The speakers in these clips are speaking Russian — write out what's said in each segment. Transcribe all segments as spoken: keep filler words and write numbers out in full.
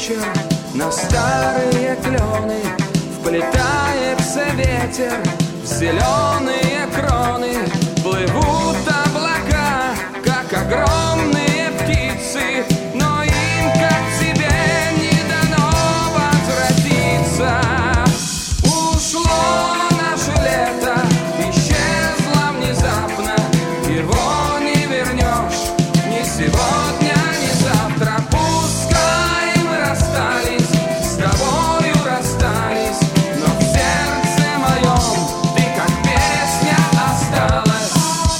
вечер на старые клены вплетается ветер в зеленые кроны. Плывут облака, как огромные птицы, но им, как тебе, не дано возвратиться. Ушло наше лето, исчезло внезапно, его не вернешь ни сегодня, ни завтра. Пускай мы расстались, с тобою расстались, но в сердце моем ты как песня осталась.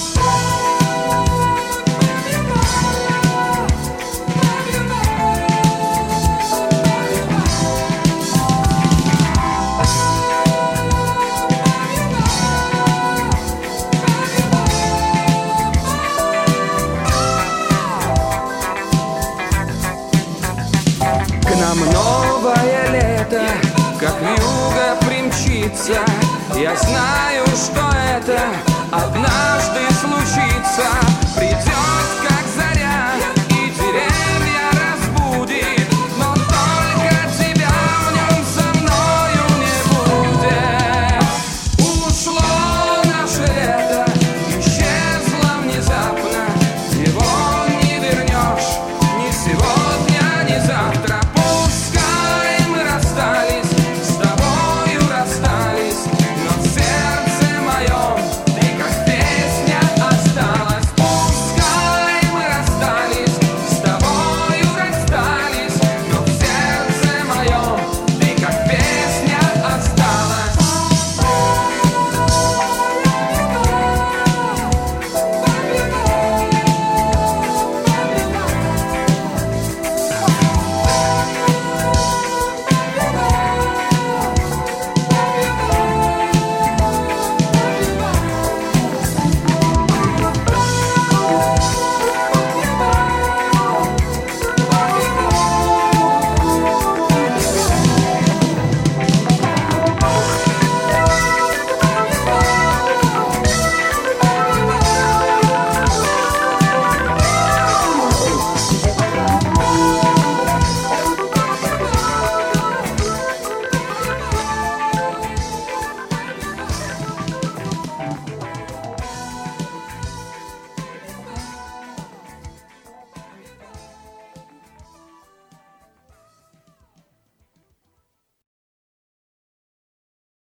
К нам новое лето, как вьюга примчится. Я знаю, что это однажды случится.